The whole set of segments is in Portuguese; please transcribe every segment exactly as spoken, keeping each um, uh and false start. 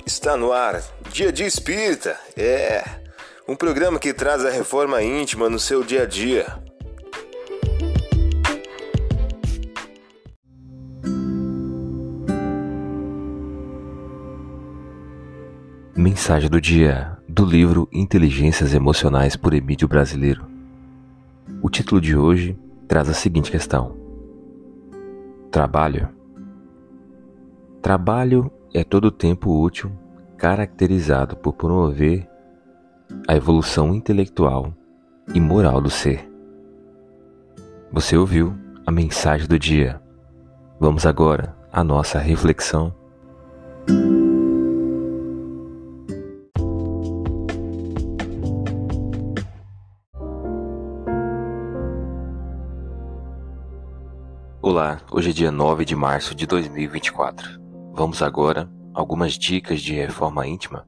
Está no ar, Dia de Espírita, é um programa que traz a reforma íntima no seu dia a dia. Mensagem do dia, do livro Inteligências Emocionais por Emílio Brasileiro. O título de hoje traz a seguinte questão: Trabalho. Trabalho é todo o tempo útil caracterizado por promover a evolução intelectual e moral do ser. Você ouviu a mensagem do dia. Vamos agora à nossa reflexão. Olá, hoje é dia nove de março de dois mil e vinte e quatro. Vamos agora a algumas dicas de reforma íntima.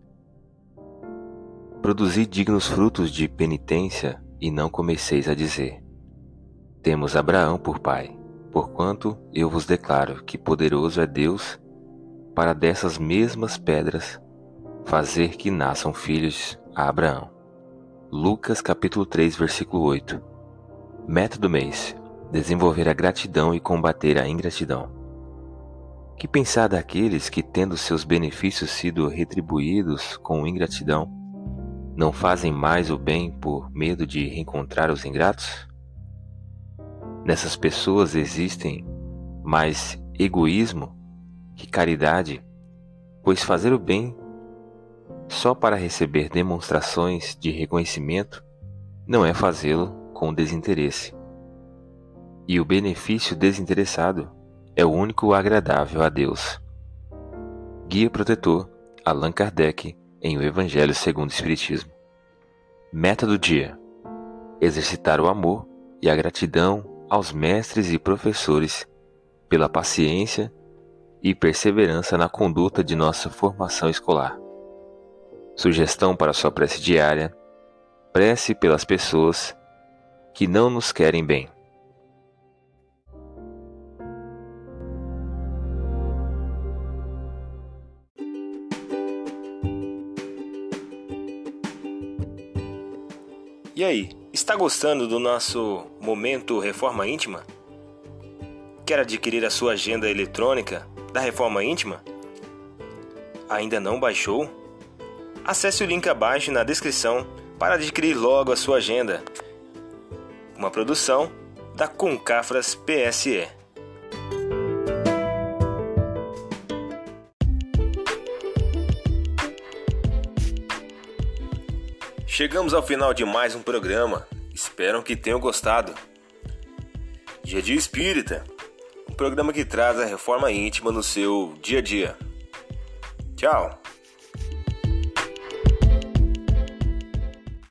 Produzi dignos frutos de penitência e não comeceis a dizer: temos Abraão por pai, porquanto eu vos declaro que poderoso é Deus para dessas mesmas pedras fazer que nasçam filhos a Abraão. Lucas capítulo três, versículo oito. Meta do mês: desenvolver a gratidão e combater a ingratidão. Que pensar daqueles que, tendo seus benefícios sido retribuídos com ingratidão, não fazem mais o bem por medo de reencontrar os ingratos? Nessas pessoas existem mais egoísmo que caridade, pois fazer o bem só para receber demonstrações de reconhecimento não é fazê-lo com desinteresse. E o benefício desinteressado é o único agradável a Deus. Guia Protetor, Allan Kardec, em O Evangelho segundo o Espiritismo. Meta do dia: exercitar o amor e a gratidão aos mestres e professores pela paciência e perseverança na conduta de nossa formação escolar. Sugestão para sua prece diária: prece pelas pessoas que não nos querem bem. E aí, está gostando do nosso momento Reforma Íntima? Quer adquirir a sua agenda eletrônica da Reforma Íntima? Ainda não baixou? Acesse o link abaixo na descrição para adquirir logo a sua agenda. Uma produção da Concafras P S E. Chegamos ao final de mais um programa. Espero que tenham gostado. Dia de Espírita, um programa que traz a reforma íntima no seu dia a dia. Tchau!